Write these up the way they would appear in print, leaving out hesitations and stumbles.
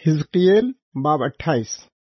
حزقیل باب 28۔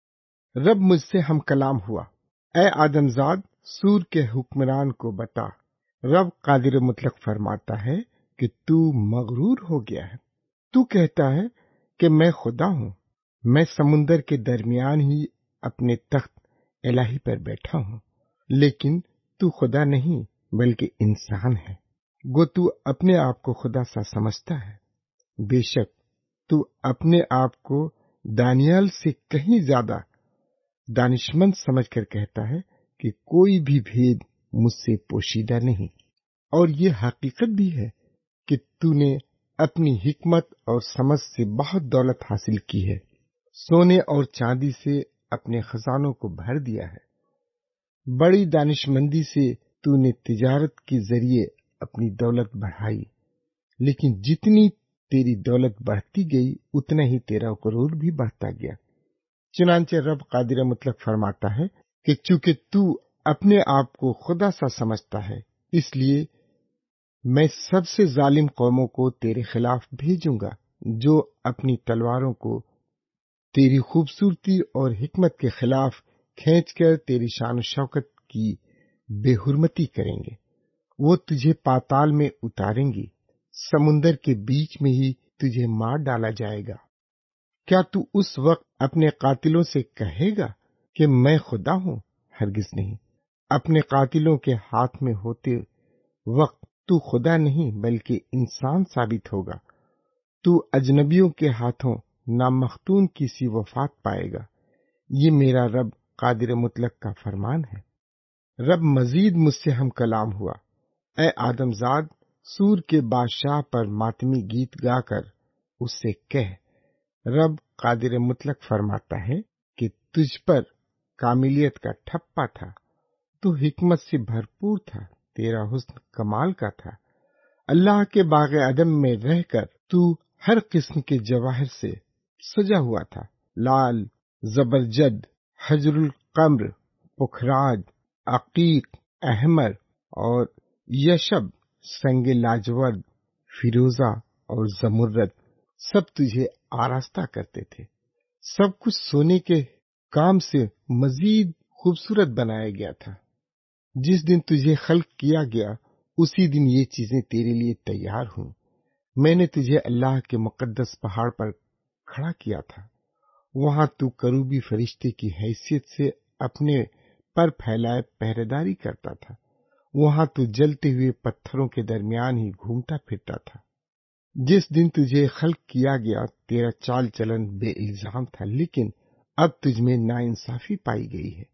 رب مجھ سے ہم کلام ہوا، اے آدم زاد سور کے حکمران کو بتا۔ رب قادر مطلق فرماتا ہے کہ تو مغرور ہو گیا ہے۔ تو کہتا ہے کہ میں خدا ہوں، میں سمندر کے درمیان ہی اپنے تخت الہی پر بیٹھا ہوں، لیکن تو خدا نہیں بلکہ انسان ہے۔ گو تو اپنے آپ کو خدا سا سمجھتا ہے۔ بے شک تو اپنے آپ کو دانیال سے کہیں زیادہ دانشمند سمجھ کر کہتا ہے کہ کوئی بھی بھید مجھ سے پوشیدہ نہیں۔ اور یہ حقیقت بھی ہے کہ تو نے اپنی حکمت اور سمجھ سے بہت دولت حاصل کی ہے، سونے اور چاندی سے اپنے خزانوں کو بھر دیا ہے۔ بڑی دانشمندی سے تو نے تجارت کے ذریعے اپنی دولت بڑھائی، لیکن جتنی تیری دولت بڑھتی گئی اتنا ہی تیرا غرور بھی بڑھتا گیا۔ چنانچہ رب قادر مطلق فرماتا ہے کہ چونکہ تو اپنے آپ کو خدا سا سمجھتا ہے، اس لیے میں سب سے ظالم قوموں کو تیرے خلاف بھیجوں گا، جو اپنی تلواروں کو تیری خوبصورتی اور حکمت کے خلاف کھینچ کر تیری شان و شوکت کی بے حرمتی کریں گے۔ وہ تجھے پاتال میں اتاریں گی، سمندر کے بیچ میں ہی تجھے مار ڈالا جائے گا۔ کیا تو اس وقت اپنے قاتلوں سے کہے گا کہ میں خدا ہوں؟ ہرگز نہیں۔ اپنے قاتلوں کے ہاتھ میں ہوتے وقت تو خدا نہیں بلکہ انسان ثابت ہوگا۔ تو اجنبیوں کے ہاتھوں نامختون کی سی وفات پائے گا۔ یہ میرا رب قادر مطلق کا فرمان ہے۔ رب مزید مجھ سے ہم کلام ہوا، اے آدم زاد سور کے بادشاہ پر ماتمی گیت گا کر اس سے کہہ، رب قادر مطلق فرماتا ہے کہ تجھ پر کاملیت کا ٹھپا تھا، تو حکمت سے بھرپور تھا، تیرا حسن کمال کا تھا۔ اللہ کے باغ عدم میں رہ کر تو ہر قسم کے جواہر سے سجا ہوا تھا، لال، زبرجد، حجر القمر، پکھراج، عقیق، احمر اور یشب، سنگ لاجورد، فیروزہ اور زمرد سب تجھے آراستہ کرتے تھے۔ سب کچھ سونے کے کام سے مزید خوبصورت بنایا گیا تھا۔ جس دن تجھے خلق کیا گیا اسی دن یہ چیزیں تیرے لیے تیار ہوں۔ میں نے تجھے اللہ کے مقدس پہاڑ پر کھڑا کیا تھا، وہاں تو کروبی فرشتے کی حیثیت سے اپنے پر پھیلائے پہرےداری کرتا تھا، وہاں تو جلتے ہوئے پتھروں کے درمیان ہی گھومتا پھرتا تھا۔ جس دن تجھے خلق کیا گیا تیرا چال چلن بے الزام تھا، لیکن اب تجھ میں ناانصافی پائی گئی ہے۔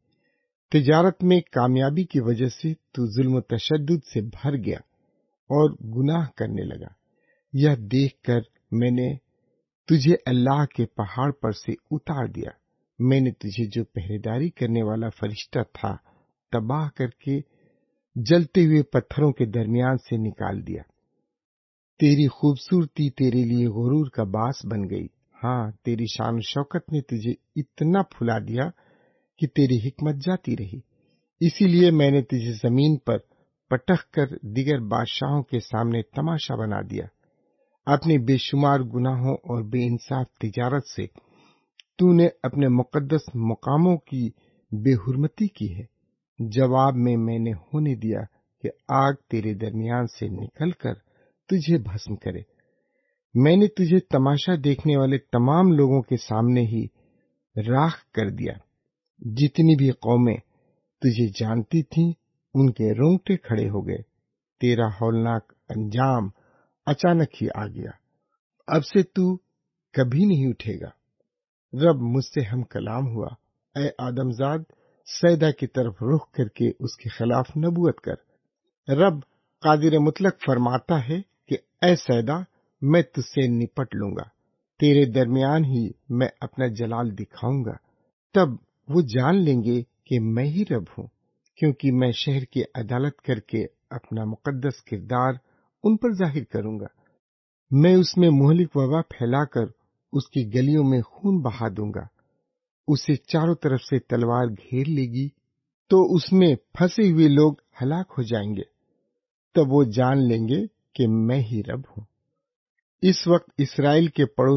تجارت میں کامیابی کی وجہ سے تو ظلم و تشدد سے بھر گیا اور گناہ کرنے لگا۔ یہ دیکھ کر میں نے تجھے اللہ کے پہاڑ پر سے اتار دیا۔ میں نے تجھے جو پہرےداری کرنے والا فرشتہ تھا تباہ کر کے جلتے ہوئے پتھروں کے درمیان سے نکال دیا۔ تیری خوبصورتی تیرے لیے غرور کا باعث بن گئی۔ ہاں، تیری شان و شوکت نے تجھے اتنا پھلا دیا کہ تیری حکمت جاتی رہی۔ اسی لیے میں نے تجھے زمین پر پٹخ کر دیگر بادشاہوں کے سامنے تماشا بنا دیا۔ اپنے بے شمار گناہوں اور بے انصاف تجارت سے تو نے اپنے مقدس مقاموں کی بے حرمتی کی ہے۔ جواب میں نے ہونے دیا کہ آگ تیرے درمیان سے نکل کر تجھے بھسم کرے۔ میں نے تجھے تماشا دیکھنے والے تمام لوگوں کے سامنے ہی راکھ کر دیا۔ جتنی بھی قومیں تجھے جانتی تھیں ان کے رونگٹے کھڑے ہو گئے۔ تیرا ہولناک انجام اچانک ہی آ گیا، اب سے تو کبھی نہیں اٹھے گا۔ رب مجھ سے ہم کلام ہوا، اے آدم زاد سیدہ کی طرف رخ کر کے اس کے خلاف نبوت کر۔ رب قادر مطلق فرماتا ہے کہ اے سیدہ میں تجھ سے نپٹ لوں گا، تیرے درمیان ہی میں اپنا جلال دکھاؤں گا۔ تب وہ جان لیں گے کہ میں ہی رب ہوں، کیونکہ میں شہر کی عدالت کر کے اپنا مقدس کردار ان پر ظاہر کروں گا۔ میں اس میں مہلک وبا پھیلا کر اس کی گلیوں میں خون بہا دوں گا۔ اسے چاروں طرف سے تلوار گھیر لے گی تو اس میں پھنسے ہوئے لوگ ہلاک ہو جائیں گے۔ تب وہ جان لیں گے کہ میں ہی رب ہوں۔ اس وقت اسرائیل کے پڑوسی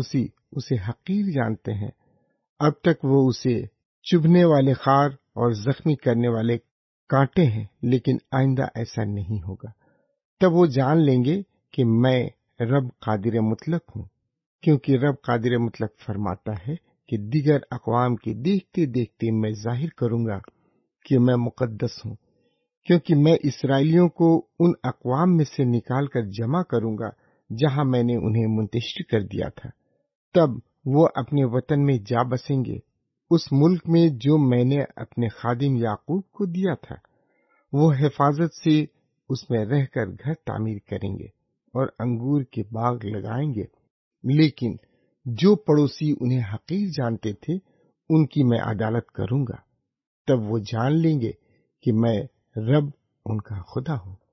اسے حقیر جانتے ہیں۔ اب تک وہ اسے چبھنے والے خار اور زخمی کرنے والے کانٹے ہیں، لیکن آئندہ ایسا نہیں ہوگا۔ تب وہ جان لیں گے کہ میں رب قادر مطلق ہوں، کیونکہ رب قادر مطلق فرماتا ہے کہ دیگر اقوام کے دیکھتے دیکھتے میں ظاہر کروں گا کہ میں مقدس ہوں، کیونکہ میں اسرائیلیوں کو ان اقوام میں سے نکال کر جمع کروں گا جہاں میں نے انہیں منتشر کر دیا تھا۔ تب وہ اپنے وطن میں جا بسیں گے، اس ملک میں جو میں نے اپنے خادم یعقوب کو دیا تھا۔ وہ حفاظت سے اس میں رہ کر گھر تعمیر کریں گے اور انگور کے باغ لگائیں گے، لیکن جو پڑوسی انہیں حقیر جانتے تھے ان کی میں عدالت کروں گا۔ تب وہ جان لیں گے کہ میں رب ان کا خدا ہوں۔